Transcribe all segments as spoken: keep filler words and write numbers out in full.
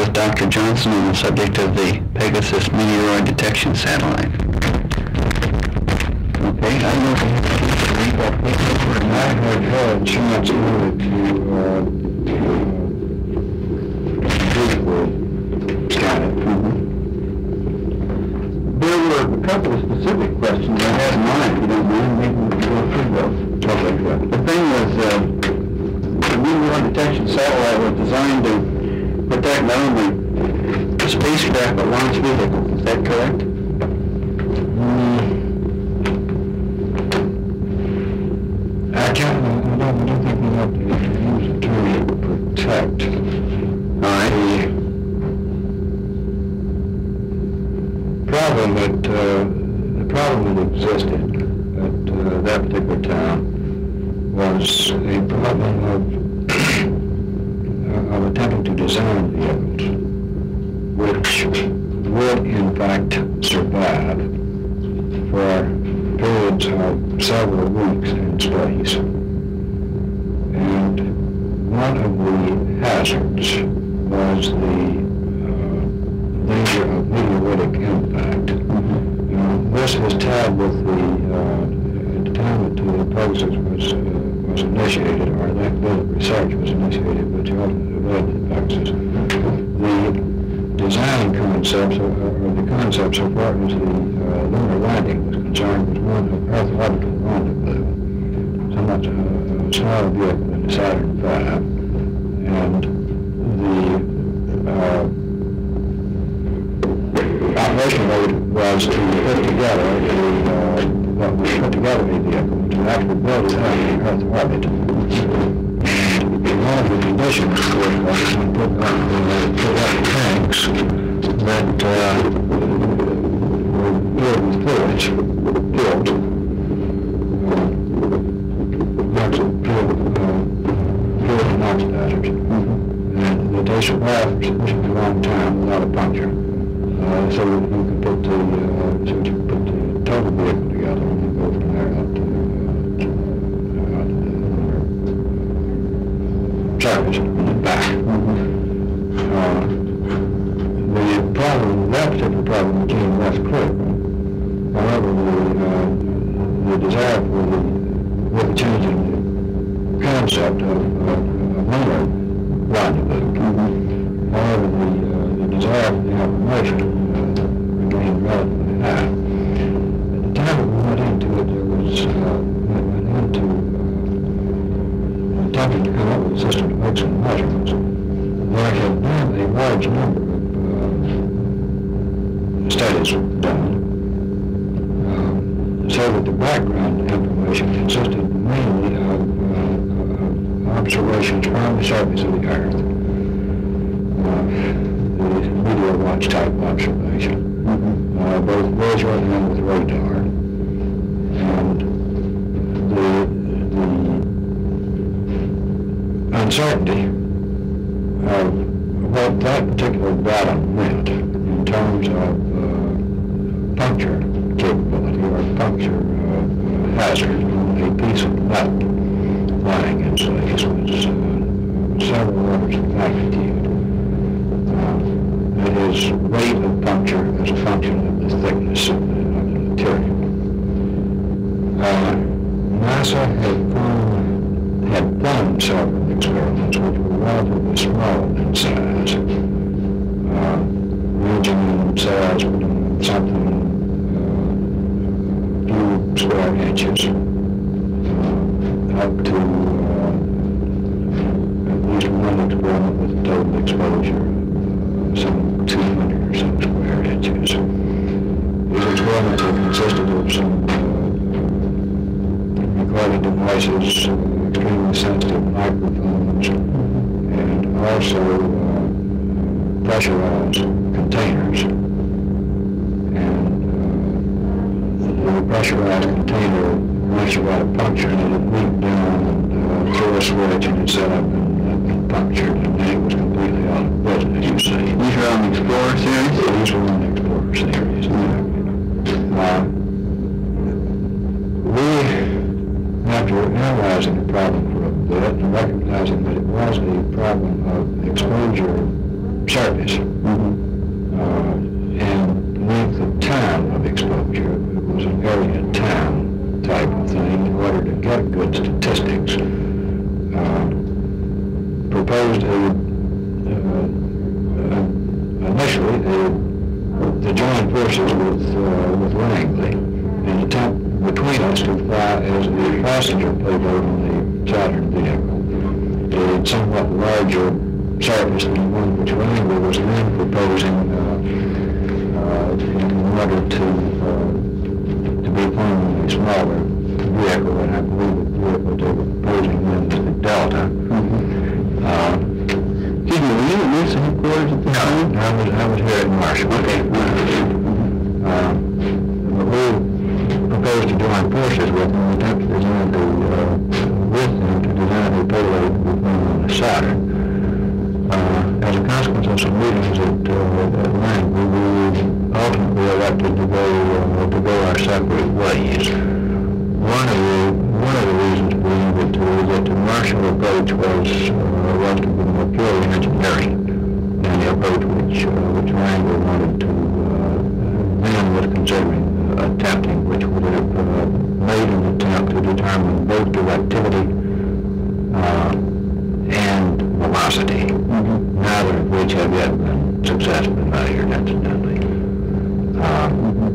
with Doctor Johnson on the subject of the Pegasus meteoroid detection satellite. Okay, I don't know if you have to read that paper. I have had a chance really to uh, visually scan it. Mm-hmm. There were a couple of specific questions I had in mind, if you don't mind, maybe we can go through those. Okay, good. The thing was, uh, the meteoroid detection satellite was designed to protect not only spacecraft but launch vehicles. Is that correct? Mm. I can't, I don't, I don't think we have to use the term protect. All right. The problem that, uh, the problem that existed at uh, that particular town was a problem of, uh, of attempting to design vehicles which would in fact survive for periods of several weeks in space. And one of the hazards was the uh, danger of meteoritic impact. Mm-hmm. uh, this is tied with the, uh, at the time that the Pegasus was, uh, was initiated, or that bit of research was initiated, which ultimately led to the Pegasus. The design concepts, or, or the concept so far as the uh, lunar landing was concerned, was one of Earth orbital rendezvous, somewhat uh, a smaller vehicle than the Saturn five, and the uh, operation mode was to put together a, uh, well, put together a vehicle to actually build it out in Earth orbit. And one of the conditions for it was to put up, uh, put up tanks that uh, were filled with fluids, filled, uh, NOx, filled, uh, fluid and oxidizers, mm-hmm. and that they survived for sufficiently long time without a puncture, uh, so that you could put the, uh, so that you could put the total vehicle together and then go from there out to, uh, to, uh, out to the surface and then back. Mm-hmm. uh, the problem, that particular problem became less critical. However, the, uh, the desire for the, with the change in the concept of, of, of lunar rendezvous, mm-hmm. however, the, uh, the desire for the information uh, remained relatively high. At the time that we went into it, there was, uh, we went into uh, attempting to come up with a system to make some measurements. There had been a large number of uh, studies done, um, so that the background information consisted mainly of, uh, of observations from the surface of the Earth, uh, the meteor watch type observation, mm-hmm. uh, both visual and with radar, and the, the uncertainty of what that particular data meant in terms of uh, puncture capability or puncture uh, hazard on a piece of metal lying in space was uh, several orders of magnitude. Uh, that is, rate of puncture as a function of the thickness of the, of the material. Uh, NASA had flown, had flown several experiments which were relatively small in size, uh, ranging in size from something uh, few square inches uh, up to uh, at least one experiment with a total exposure of some two hundred or so square inches. These experiments have consisted of some uh, recording devices, uh, extremely sensitive microphones, and also uh, pressurized containers. And uh, the pressurized container, once you got a puncture in it, it leaked down and uh, threw a switch and it set up and, and punctured, and then it was completely out of business, you see. These are on the Explorer series? Yeah, these were on the Explorer series. Mm-hmm. uh, we, after analyzing the problem for a bit and recognizing that it was a problem of exposure surface. Mm-hmm. Uh, and length of time of exposure, it was an area time type of thing in order to get good statistics. Uh, proposed a, uh, uh, initially a, to join forces with, uh, with Langley and attempt between us to fly as the passenger payload on the Saturn vehicle. A somewhat larger surface than the one which Langley was then proposing uh, uh, in order to uh, to be flown in a smaller vehicle, and I believe the vehicle they were proposing then was the Delta. Mm-hmm. uh, Excuse me, were you at NASA headquarters at the time? No, I was, I was here at Marshall. Okay. Uh, but we proposed to join forces with them, attempt to design the, uh, with them to design a payload to be flown on the Saturn. Uh, as a consequence of some meetings at, uh, at Langley, we ultimately elected to go, uh, to go our separate ways. One of the, one of the reasons being that, uh, that the Marshall approach was, uh, was to be more purely engineering than the approach which, uh, which Langley wanted to, uh, then was considering uh, attempting, which would have uh, made an attempt to determine both directivity uh, and velocity, mm-hmm. neither of which have yet been successfully measured, incidentally. Uh,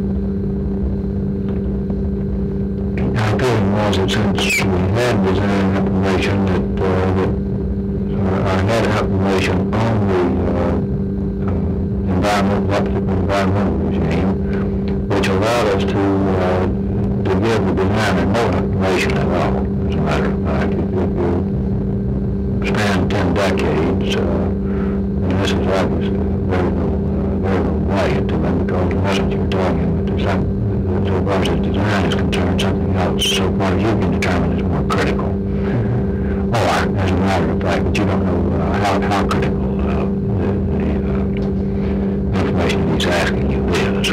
our feeling was that since we had design information that, uh, that uh, I had information on the uh, uh, environmental, that particular environmental regime, which allowed us to uh, to give the designer no information at all. As a matter of fact, if, if you span ten decades, uh, and this is obviously very little, uh, very little value to them because the message you're talking, but there's some, so far as the design is concerned, something else, so far as you can determine, is more critical. Or, as a matter of fact, but you don't know uh, how, how critical uh, the, the uh, information he's asking you is.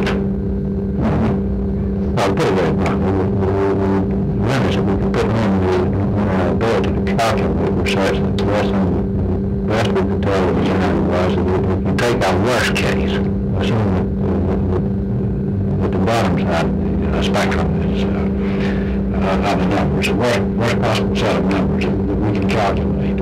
I'll put it very bluntly, the limits that we can put on the, on our ability to calculate were such that the best, the best we could tell the designer was that if you take our worst case, assume that, uh, that the bottom side of the uh, spectrum is uh, uh, of the numbers, the worst, worst possible set of numbers that we can calculate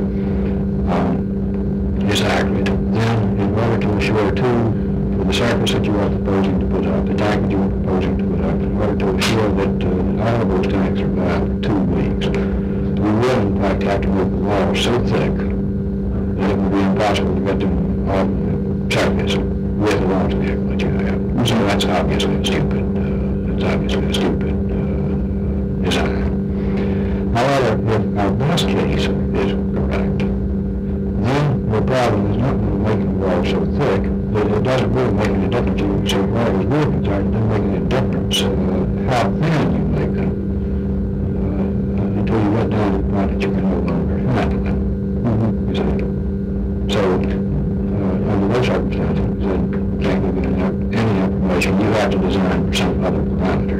um, is accurate. Then, in order to assure two, for the surface that you are proposing to put up, the tank that you are proposing to put up, in order to assure that uh, all of those tanks are valid for two weeks, we will in fact have to make the walls so thick that it would be impossible to get them off the surface with the launch vehicle that you have. So that's obviously a stupid, uh, that's obviously a stupid uh, design. However, if our best case is correct, then the problem is not making the wall so thick that it doesn't really make any difference to you. So far as we're concerned, it doesn't make any difference uh, how thin you make them uh, until you get down to the point that you can no longer handle them. Mm-hmm. You see? So, uh, under those circumstances, it can't give you any, any information. You have to design for some other parameter,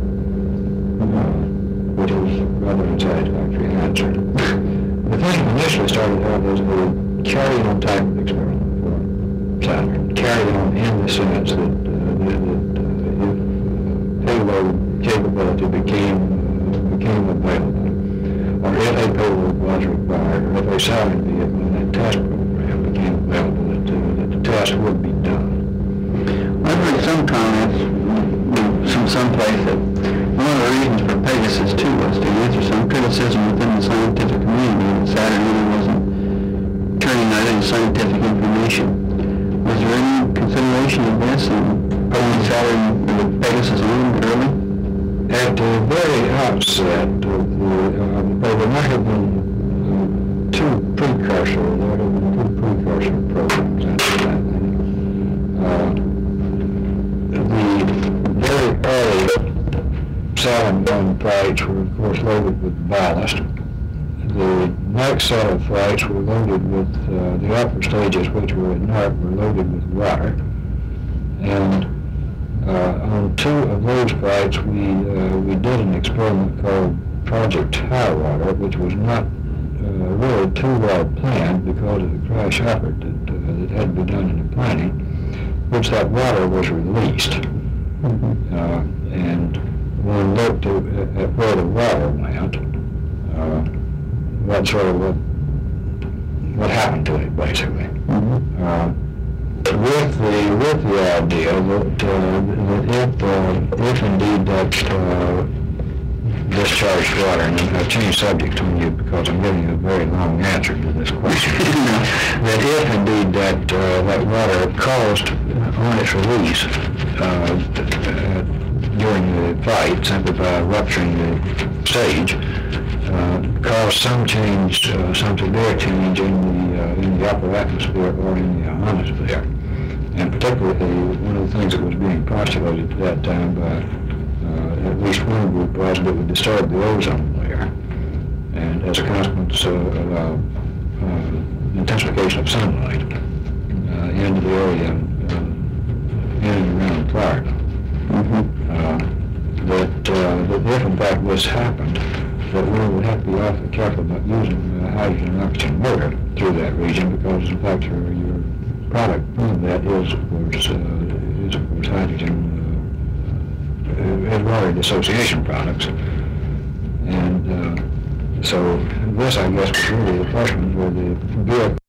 uh, which is rather unsatisfactory answer. The thing initially started out as a carry-on type of experiment for Saturn. Carry on in the sense that, uh, that, that uh, if payload capability became uh, became available, or if a payload was required, or if a Saturn vehicle in that test program became available, that, uh, that the test would be done. I've heard some comments from someplace that one of the reasons for Pegasus two was to answer some criticism within the scientific community that Saturn really wasn't turning out any scientific information. Was there any consideration of this in pulling Saturn with Pegasus on early? At the very outset of the, uh, well, there might have been uh, two precursor, there have been two precursor programs after that. Uh, the very early Saturn one flights were, of course, loaded with ballast. The next set of flights were loaded with, uh, the upper stages, which were inert, were loaded with water. And uh, on two of those flights, we, uh, we did an experiment called Project Tidewater, which was not uh, really two-well plant because of the crash effort that, uh, that had to be done in the planning, which that water was released. Mm-hmm. Uh, and one looked at, at where the water went, uh, what sort of what, what happened to it, basically. Mm-hmm. Uh, with the with the idea that uh, that if uh, if indeed that uh, discharged water, and I've changed subjects on you because I'm giving you a very long answer to this question, that if indeed that uh, that water caused on its release uh, uh, during the fight, simply by rupturing the stage, uh, caused some change, uh, some severe change in the uh, in the upper atmosphere or in the ionosphere. And particularly, one of the things that was being postulated at that time by uh, at least one group was that it would disturb the ozone layer, and as a consequence, uh, uh, uh, intensification of sunlight uh, into the area uh, in and around Florida. Mm-hmm. Uh, that, uh, that if in fact this happened, that we would have to be awfully careful about using uh, hydrogen and oxygen water through that region, because in fact your, your product from that is of course, uh, is of course hydrogen, uh, as water dissociation products. And uh, so this, I guess, was really the question where the